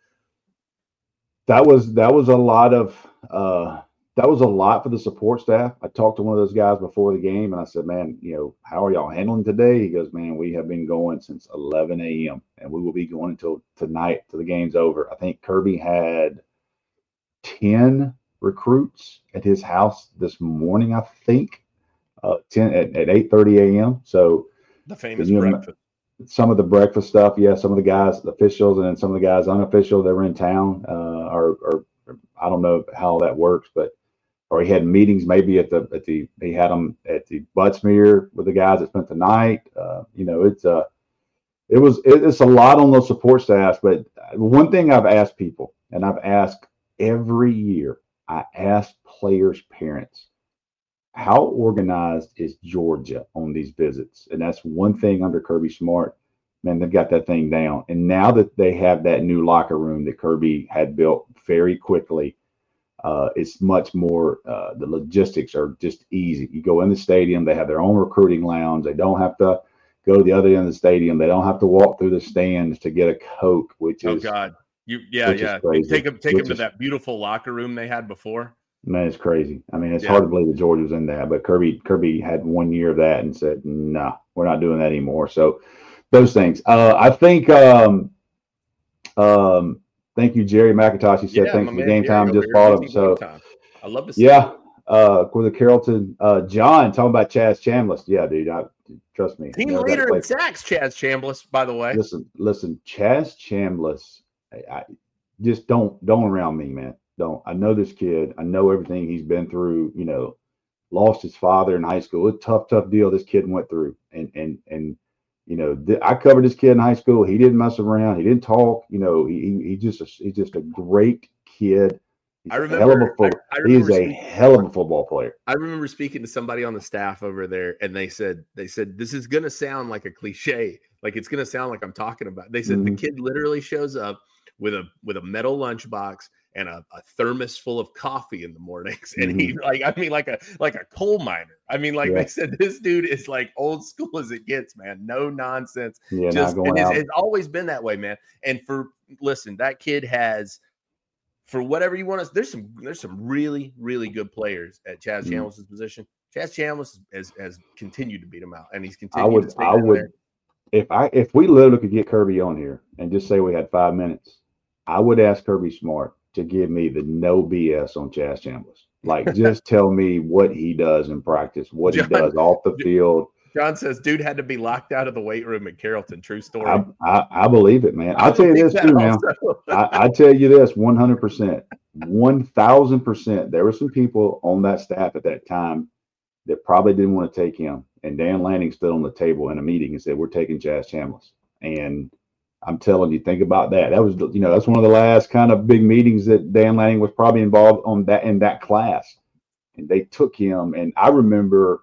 that was that was a lot of uh, that was a lot for the support staff. I talked to one of those guys before the game, and I said, "Man, you know, how are y'all handling today?" He goes, "Man, we have been going since eleven a.m. and we will be going until tonight till the game's over." I think Kirby had ten recruits at his house this morning. I think uh, ten at, at eight thirty a.m. So The famous you know, breakfast. some of the breakfast stuff, yeah. Some of the guys, the officials, and then some of the guys unofficial that were in town, uh, or, or I don't know how that works, but or he had meetings maybe at the at the he had them at the Buttsmere with the guys that spent the night. Uh, you know, it's uh it was it, it's a lot on those support staffs. But one thing I've asked people, and I've asked every year, I ask players' parents, how organized is Georgia on these visits? And that's one thing under Kirby Smart. Man, they've got that thing down. And now that they have that new locker room that Kirby had built very quickly, uh, it's much more, uh, the logistics are just easy. You go in the stadium, they have their own recruiting lounge. They don't have to go to the other end of the stadium. They don't have to walk through the stands to get a Coke, which Oh is, God, you yeah which is yeah. crazy. Take them take Which them to is- that beautiful locker room they had before. man, it's crazy. I mean, it's Yeah. hard to believe that Georgia was in that, but Kirby Kirby had one year of that and said, "No, nah, we're not doing that anymore." So those things. Uh, I think. Um, um, thank you, Jerry McIntosh. He said, Yeah, "Thanks my for the man game Jerry time. over Just here, bought him." Busy So Game Time. I love to see yeah, uh, for the Carrollton, uh, John talking about Chaz Chambliss. Yeah, dude, I, trust me. Team Never got to leader play in sacks, Chaz Chambliss, by the way. Listen, listen, Chaz Chambliss, I, I just don't don't around me, man. Don't. I know this kid. I know everything he's been through. You know, lost his father in high school. It's a tough, tough deal this kid went through. And and and you know, th- I covered this kid in high school. He didn't mess around. He didn't talk. You know, he he, he just he's just a great kid. He's I a hell of a remember. I, football. I He is remember a speaking, hell of a football player. I remember speaking to somebody on the staff over there, and they said, they said, this is going to sound like a cliche. Like it's going to sound like I'm talking about. They said the Mhm. kid literally shows up with a with a metal lunchbox and a, a thermos full of coffee in the mornings, and he like I mean like a like a coal miner. I mean like Yeah. they said this dude is like old school as it gets, man. No nonsense. Yeah, Just not going and it's, out. it's always been that way, man. And for listen, that kid has. For whatever you want us, there's some there's some really really good players at Chaz Mhm. Chambliss' position. Chaz Chambliss has, has continued to beat him out, and he's I continued would to stay I down would there. if I if we literally could get Kirby on here and just say we had five minutes, I would ask Kirby Smart to give me the no B S on Chaz Chambliss. Like, just tell me what he does in practice, what John- he does off the field. John says, dude had to be locked out of the weight room at Carrollton. True story. I, I I believe it, man. I I'll tell you believe this that too, now. also. I, I tell you this, one hundred percent, one thousand percent. There were some people on that staff at that time that probably didn't want to take him. And Dan Lanning stood on the table in a meeting and said, "We're taking Chaz Chambliss." And I'm telling you, think about that. That was, you know, that's one of the last kind of big meetings that Dan Lanning was probably involved on that in that class. And they took him. And I remember,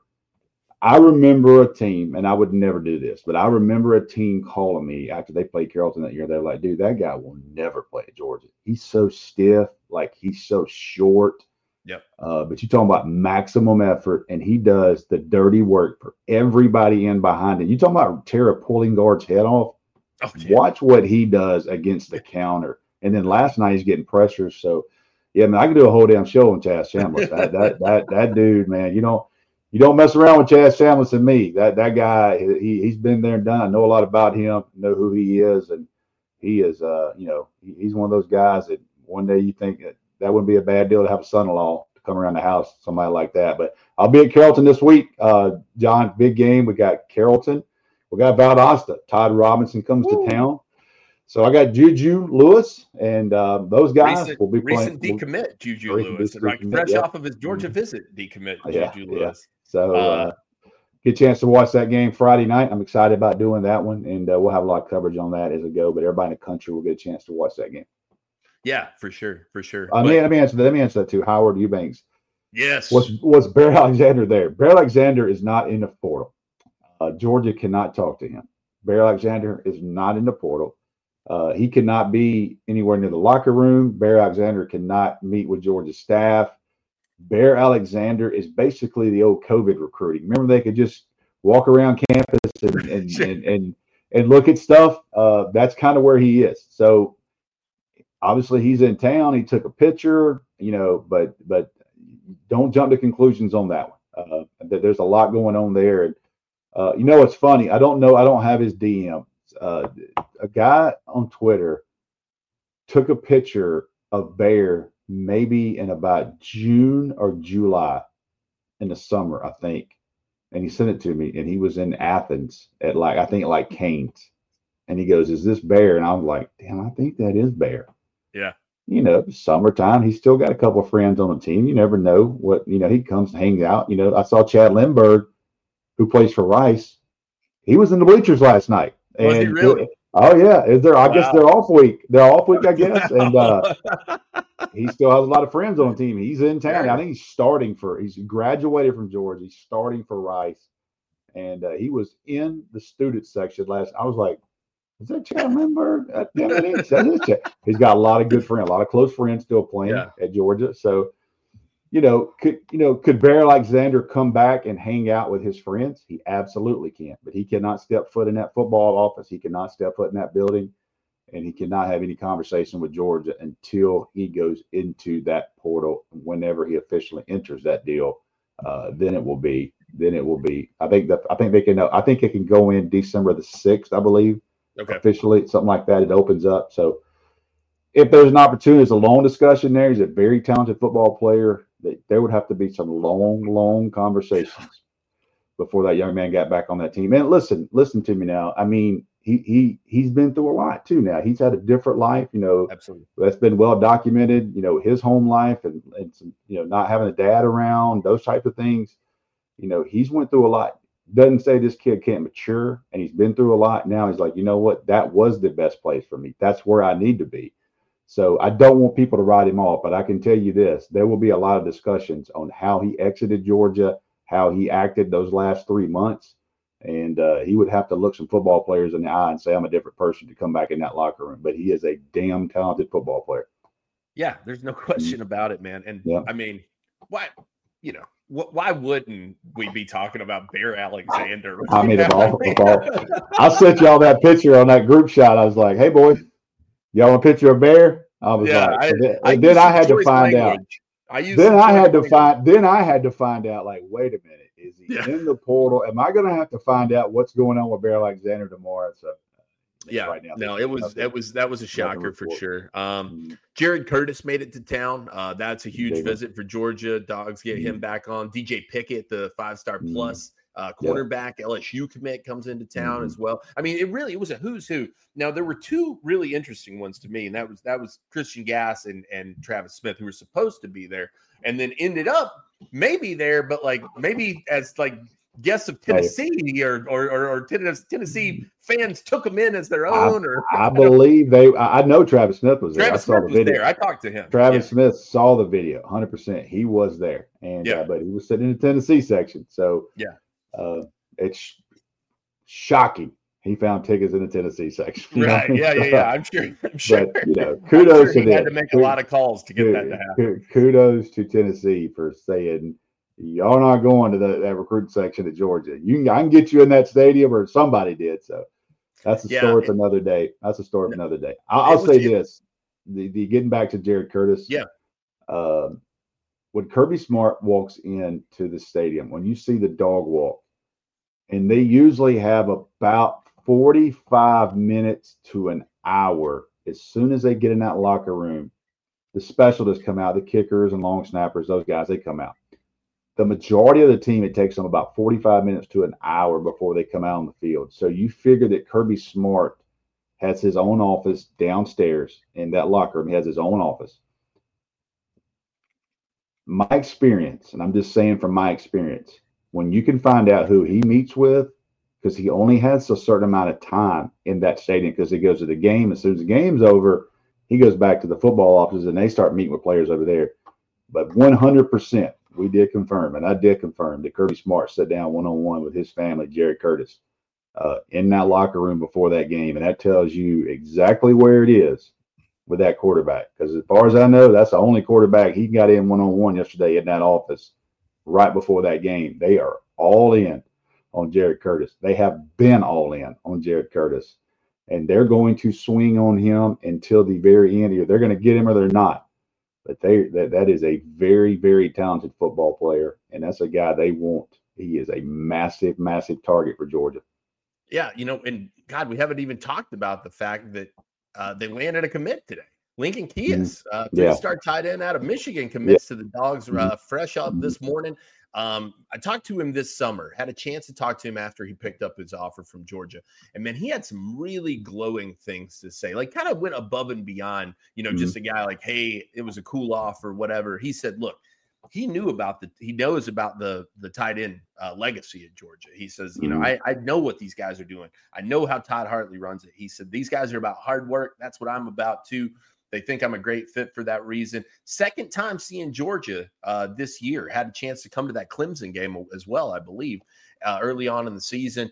I remember a team, and I would never do this, but I remember a team calling me after they played Carrollton that year. They're like, dude, that guy will never play at Georgia. He's so stiff, like he's so short. Yep. Uh, but you're talking about maximum effort, and he does the dirty work for everybody in behind it. You talking about Tara pulling guard's head off? Oh, yeah. Watch what he does against the counter. And then last night he's getting pressures. So, yeah, man, I can do a whole damn show on Chaz Chambliss. that, that that that dude, man, you know, you don't mess around with Chaz Chambliss and me. That that guy, he he's been there and done. I know a lot about him, know who he is, and he is, uh, you know, he, he's one of those guys that one day you think that, that wouldn't be a bad deal to have a son-in-law to come around the house, somebody like that. But I'll be at Carrollton this week, uh, John. Big game. We got Carrollton. We got Valdosta. Todd Robinson comes Woo. to town. So I got Juju Lewis, and uh, those guys recent, will be recent playing. Decommit Juju Lewis, right? Fresh yeah. off of his Georgia mm-hmm. visit, decommit yeah, Juju Lewis. Yeah. So uh, uh, get a chance to watch that game Friday night. I'm excited about doing that one, and uh, we'll have a lot of coverage on that as we go. But everybody in the country will get a chance to watch that game. Yeah, for sure, for sure. Uh, but, let, me, let me answer that. Let me answer that too. Howard Eubanks. Yes. Was was Bear Alexander there? Bear Alexander is not in the portal. Uh, Georgia cannot talk to him. Bear Alexander is not in the portal. Uh, he cannot be anywhere near the locker room. Bear Alexander cannot meet with Georgia staff. Bear Alexander is basically the old COVID recruiting. Remember, they could just walk around campus and and and, and, and look at stuff. Uh, that's kind of where he is. So obviously he's in town. He took a picture, you know, but but don't jump to conclusions on that one. Uh, there's a lot going on there. And uh, you know, it's funny. I don't know. I don't have his D M. Uh, a guy on Twitter took a picture of Bear maybe in about June or July in the summer, I think. And he sent it to me, and he was in Athens at like, I think like Canes. And he goes, is this Bear? And I'm like, damn, I think that is Bear. Yeah. You know, summertime, he's still got a couple of friends on the team. You never know what, you know, he comes to hang out. You know, I saw Chad Lindbergh, who plays for Rice. He was in the bleachers last night. Was and he really? It, oh yeah, is there? I wow. guess they're off week. They're off week, I guess. And uh, he still has a lot of friends on the team. He's in town. I think he's starting for. He's graduated from Georgia. He's starting for Rice, and uh, he was in the student section last. I was like, is that Chad Lindbergh? Uh, yeah, it is. That is Chad. He's got a lot of good friends, a lot of close friends still playing yeah. at Georgia. So. You know, could you know, could Bear Alexander come back and hang out with his friends? He absolutely can, but he cannot step foot in that football office. He cannot step foot in that building, and he cannot have any conversation with Georgia until he goes into that portal. Whenever he officially enters that deal, uh, then it will be. Then it will be. I think that I think they can. I think it can go in December the sixth, I believe. Okay. Officially, something like that. It opens up. So, if there's an opportunity, it's a long discussion there. He's a very talented football player. There would have to be some long, long conversations before that young man got back on that team. And listen, listen to me now. I mean, he he he's been through a lot too. Now he's had a different life, you know. Absolutely, that's been well documented. You know, his home life and and some, you know, not having a dad around, those types of things. You know, he's went through a lot. Doesn't say this kid can't mature, and he's been through a lot. Now he's like, you know what? That was the best place for me. That's where I need to be. So I don't want people to write him off, but I can tell you this, there will be a lot of discussions on how he exited Georgia, how he acted those last three months. And uh, he would have to look some football players in the eye and say, I'm a different person to come back in that locker room. But he is a damn talented football player. Yeah, there's no question mm-hmm. about it, man. And yeah. I mean, why, you know, wh- why wouldn't we be talking about Bear Alexander? I mean, of all, of all, I sent y'all that picture on that group shot. I was like, hey, boys. Y'all want a picture of Bear? I was yeah, like, I, and then I, and then I had to find language. out. I then I had to language. find. Then I had to find out. Like, wait a minute, is he yeah. in the portal? Am I going to have to find out what's going on with Bear Alexander tomorrow? So, yeah, right now, no, it was nothing, it was that was a shocker for sure. Um, mm-hmm. Jared Curtis made it to town. Uh, that's a huge David. visit for Georgia. Dogs get mm-hmm. him back on. D J Pickett, the five-star mm-hmm. plus. Uh, cornerback yeah. L S U commit comes into town mm-hmm. as well. I mean, it really it was a who's who. Now there were two really interesting ones to me, and that was that was Christian Gass and and Travis Smith, who were supposed to be there, and then ended up maybe there, but like maybe as like guests of Tennessee hey. or, or, or or Tennessee fans took him in as their own. I, or I believe they. I know Travis Smith was there. Travis I saw Smith the was video. there. I talked to him. Travis yeah. Smith saw the video, one hundred percent. He was there, and yeah. uh, but he was sitting in the Tennessee section. So yeah, uh, it's shocking. He found tickets in the Tennessee section. Right? I mean? Yeah, yeah, yeah. I'm sure. I'm sure. But you know, kudos sure to them. Had to make a lot of calls to get kudos, that to happen. Kudos to Tennessee for saying, y'all not going to the, that recruit section at Georgia. You can, I can get you in that stadium, or somebody did. So that's a yeah, story it, for another day. That's a story for another day. I'll, I'll say it, this: the, the getting back to Jared Curtis. Yeah. Um, when Kirby Smart walks into the stadium, when you see the dog walk, and they usually have about forty-five minutes to an hour as soon as they get in that locker room. The specialists come out, the kickers and long snappers, those guys, they come out. The majority of the team, it takes them about forty-five minutes to an hour before they come out on the field. So you figure that Kirby Smart has his own office downstairs in that locker room. He has his own office. My experience, and I'm just saying from my experience, when you can find out who he meets with, because he only has a certain amount of time in that stadium because he goes to the game. As soon as the game's over, he goes back to the football offices and they start meeting with players over there. But one hundred percent, we did confirm, and I did confirm that Kirby Smart sat down one-on-one with his family, Jared Curtis, uh, in that locker room before that game. And that tells you exactly where it is with that quarterback. Because as far as I know, that's the only quarterback he got in one-on-one yesterday in that office right before that game. They are all in on Jared Curtis. They have been all in on Jared Curtis, and they're going to swing on him until the very end. Either they're going to get him or they're not. But they that, that is a very, very talented football player, and that's a guy they want. He is a massive, massive target for Georgia. Yeah, you know, and God, we haven't even talked about the fact that uh, they landed a commit today. Lincoln Kias, uh, three-star yeah. tight end out of Michigan, commits yeah. to the Dogs uh, fresh up this morning. Um, I talked to him this summer, had a chance to talk to him after he picked up his offer from Georgia. And man, he had some really glowing things to say, like kind of went above and beyond, you know, mm-hmm. just a guy like, hey, it was a cool offer, whatever. He said, look, he knew about the, he knows about the, the tight end uh, legacy at Georgia. He says, you know, I, I know what these guys are doing. I know how Todd Hartley runs it. He said, these guys are about hard work. That's what I'm about too. They think I'm a great fit for that reason. Second time seeing Georgia uh, this year. Had a chance to come to that Clemson game as well, I believe, uh, early on in the season.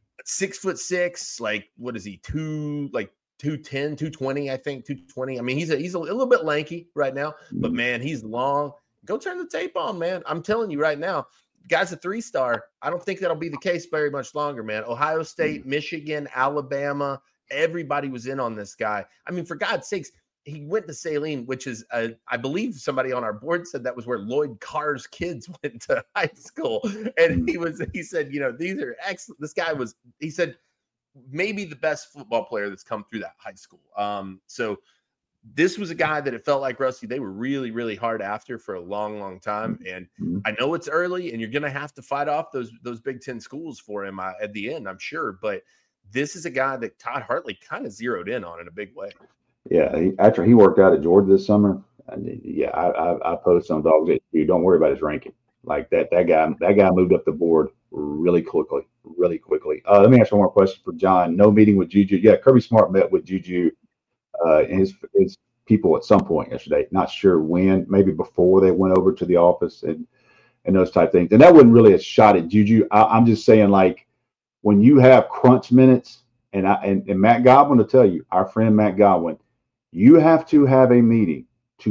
Six foot six, like what is he? Two, like two ten, two twenty, I think, two twenty. I mean, he's a, he's a, a little bit lanky right now, but man, he's long. Go turn the tape on, man. I'm telling you right now, guy's a three star. I don't think that'll be the case very much longer, man. Ohio State, Michigan, Alabama, everybody was in on this guy. I mean, for God's sakes. He went to Saline, which is, uh, I believe somebody on our board said that was where Lloyd Carr's kids went to high school. And he was, he said, you know, these are excellent. This guy was, he said, maybe the best football player that's come through that high school. Um, so this was a guy that it felt like, Rusty, they were really, really hard after for a long, long time. And I know it's early and you're going to have to fight off those, those Big Ten schools for him uh, at the end, I'm sure. But this is a guy that Todd Hartley kind of zeroed in on in a big way. Yeah, he, after he worked out at Georgia this summer, and yeah, I, I, I posted on Dogs H Q. Don't worry about his ranking. Like that, that guy, that guy moved up the board really quickly, really quickly. Uh, let me ask one more question for John. No meeting with Juju. Yeah, Kirby Smart met with Juju uh, and his his people at some point yesterday. Not sure when. Maybe before they went over to the office and and those type things. And that wasn't really a shot at Juju. I, I'm just saying, like when you have crunch minutes, and I and, and Matt Godwin will tell you, our friend Matt Godwin. You have to have a meeting to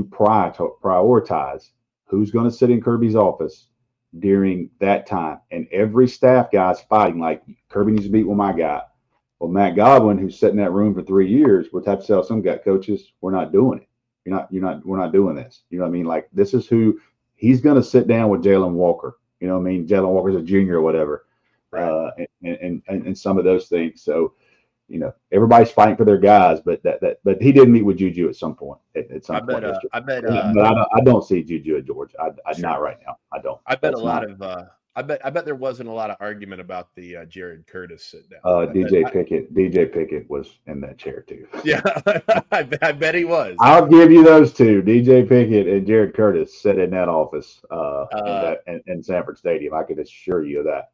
prioritize who's going to sit in Kirby's office during that time. And every staff guy's fighting, like, Kirby needs to meet with my guy. Well, Matt Godwin, who's sat in that room for three years, would have to tell some guy, coaches, we're not doing it. You're not, you're not, we're not doing this. You know what I mean? Like, this is who he's going to sit down with Jalen Walker. You know what I mean? Jalen Walker's a junior or whatever. Right. Uh, and, and, and, and some of those things. So, you know, everybody's fighting for their guys, but that, that but he did meet with Juju at some point. At, at some I bet. point Uh, I bet. Uh, but I don't, I don't see Juju at Georgia. I, I sure. Not right now. I don't. I bet That's a lot not. of. Uh, I bet. I bet there wasn't a lot of argument about the uh, Jared Curtis sit down. Uh, D J Pickett. I, D J Pickett was in that chair too. Yeah, I, bet, I bet he was. I'll give you those two. D J Pickett and Jared Curtis sit in that office uh, uh, in, that, in, in Sanford Stadium. I can assure you of that.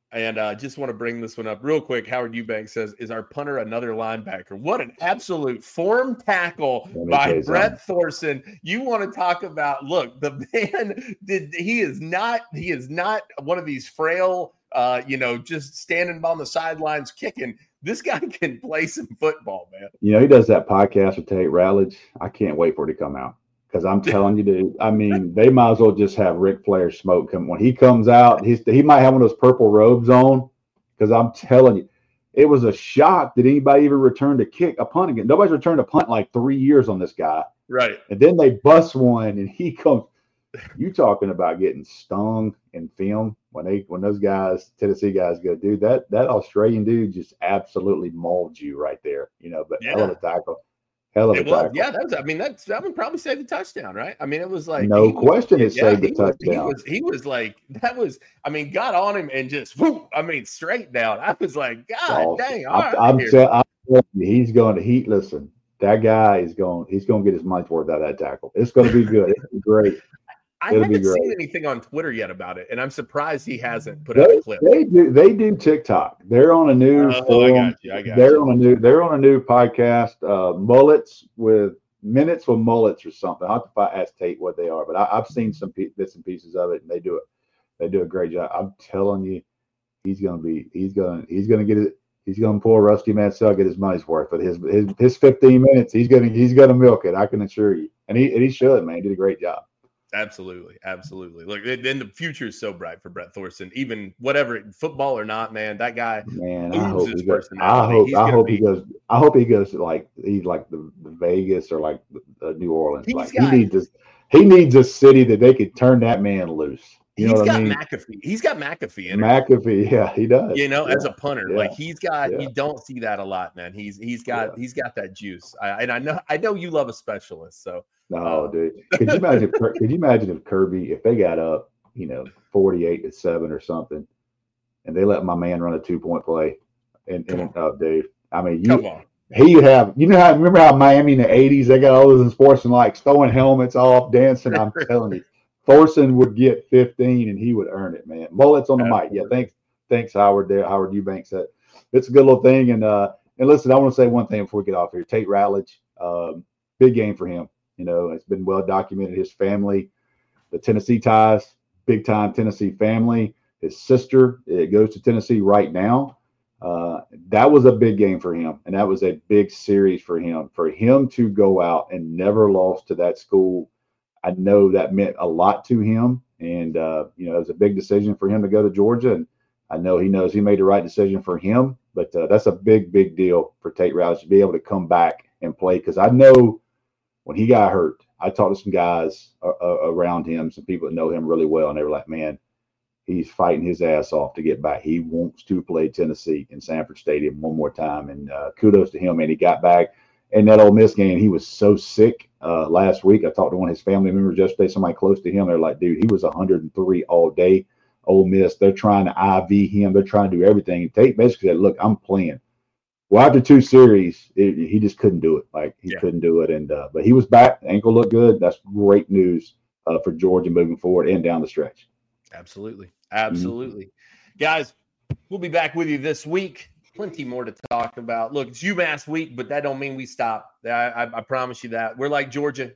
And I uh, just want to bring this one up real quick. Howard Eubanks says, is our punter another linebacker? What an absolute form tackle by Brett Thorson. You want to talk about, look, the man, did he is not, he is not one of these frail, uh, you know, just standing on the sidelines kicking. This guy can play some football, man. You know, he does that podcast with Tate Ratledge. I can't wait for it to come out. Because I'm telling you, dude, I mean, they might as well just have Ric Flair smoke him. When he comes out, he's, he might have one of those purple robes on. Because I'm telling you, it was a shock that anybody even returned a kick, a punt again. Nobody's returned a punt in like three years on this guy. Right. And then they bust one, and he comes. You talking about getting stung in film when they when those guys, Tennessee guys, go, dude, that that Australian dude just absolutely mauled you right there. You know, but yeah. hell of a tackle. Hell of a it was, tackle. yeah, that was. I mean, that's that would probably save the touchdown, right? I mean, it was like no question, it yeah, saved the he touchdown. Was, he was, he was like that was. I mean, got on him and just, whoop, I mean, straight down. I was like, God awesome. dang! All I'm, right, I'm, tell, I'm telling you, he's going to heat. Listen, that guy is going. He's going to get his money's worth out of that tackle. It's going to be good. It's be great. I It'll haven't seen anything on Twitter yet about it, and I'm surprised he hasn't put they, out a clip. They do. They do TikTok. They're on a new. Oh, forum. I got you. I got they're you. on a new. They're on a new podcast. Uh, mullets with minutes with mullets or something. I have to ask Tate what they are, but I, I've seen some bits and pieces of it, and they do it. They do a great job. I'm telling you, he's gonna be. He's gonna. He's gonna get it. He's gonna pull Rusty Mansell, get his money's worth. But his his his fifteen minutes, he's gonna he's gonna milk it. I can assure you, and he and he should, man. He did a great job. Absolutely, absolutely. Look, then the future is so bright for Brett Thorson. Even whatever, football or not, man, that guy. Man, I hope he goes. I hope. I hope be, he goes. I hope he goes to like he's like the, the Vegas or like the, the New Orleans. Like got, he needs this. He needs a city that they could turn that man loose. You know he's what got I mean? McAfee. He's got McAfee in McAfee, yeah, he does. You know, yeah. as a punter, yeah. like he's got. Yeah. You don't see that a lot, man. He's he's got yeah. he's got that juice. I, and I know I know you love a specialist, so. No, dude. Could you imagine? Could you imagine if Kirby, if they got up, you know, forty-eight to seven or something, and they let my man run a two-point play, and, and uh, dude, I mean, you, Come on. he have, you know how remember how Miami in the eighties they got all those sports and like throwing helmets off, dancing. I'm telling you, Thorson would get fifteen and he would earn it, man. Mullets on the Absolutely. mic, yeah. Thanks, thanks, Howard. There, Howard Eubanks said it's a good little thing. And uh, and listen, I want to say one thing before we get off here. Tate Ratledge, um, big game for him. You know, it's been well documented. His family, the Tennessee ties, big time Tennessee family. His sister, it goes to Tennessee right now. Uh, that was a big game for him, and that was a big series for him. For him to go out and never lost to that school, I know that meant a lot to him. And uh, you know, it was a big decision for him to go to Georgia, and I know he knows he made the right decision for him. But uh, that's a big, big deal for Tate Ratledge to be able to come back and play, because I know. When he got hurt, I talked to some guys uh, around him, some people that know him really well, and they were like, man, he's fighting his ass off to get back. He wants to play Tennessee in Sanford Stadium one more time, and uh, kudos to him, man. He got back. In that Ole Miss game, he was so sick uh, last week. I talked to one of his family members yesterday, somebody close to him. They're like, dude, he was one hundred three all day. Ole Miss, they're trying to I V him. They're trying to do everything. And Tate basically said, look, I'm playing. Well, after two series, it, he just couldn't do it. Like he yeah. couldn't do it, and uh, but he was back. The ankle looked good. That's great news uh, for Georgia moving forward and down the stretch. Absolutely, absolutely, mm-hmm. guys. We'll be back with you this week. Plenty more to talk about. Look, it's UMass week, but that don't mean we stop. I, I, I promise you that we're like Georgia.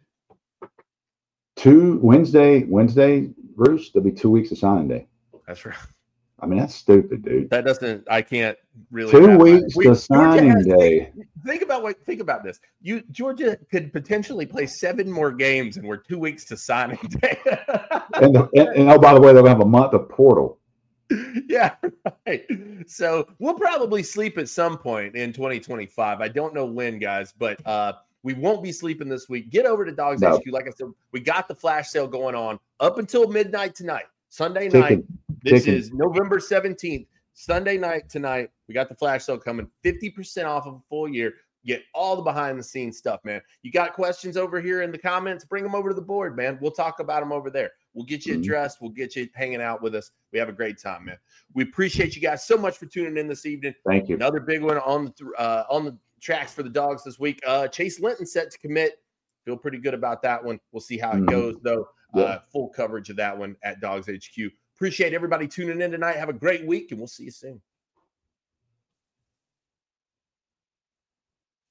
Two Wednesday, Wednesday, Bruce. There'll be two weeks of signing day. That's right. I mean, that's stupid, dude. That doesn't. I can't really. Two weeks to signing day. Think, think about what. Think about this. You Georgia could potentially play seven more games, and we're two weeks to signing day. and, the, and, and oh, by the way, they'll have a month of portal. Yeah, right. So we'll probably sleep at some point in twenty twenty-five. I don't know when, guys, but uh, we won't be sleeping this week. Get over to Dogs no. H Q. Like I said, we got the flash sale going on up until midnight tonight. Sunday night. Chicken. This Chicken. is November seventeenth. Sunday night tonight. We got the flash sale coming. fifty percent off of a full year. Get all the behind-the-scenes stuff, man. You got questions over here in the comments, bring them over to the board, man. We'll talk about them over there. We'll get you addressed. We'll get you hanging out with us. We have a great time, man. We appreciate you guys so much for tuning in this evening. Thank you. Another big one on the, uh, on the tracks for the Dogs this week. Uh, Chase Linton set to commit. Feel pretty good about that one. We'll see how it mm-hmm. goes, though. Yeah. Uh, full coverage of that one at Dogs H Q. Appreciate everybody tuning in tonight. Have a great week, and we'll see you soon.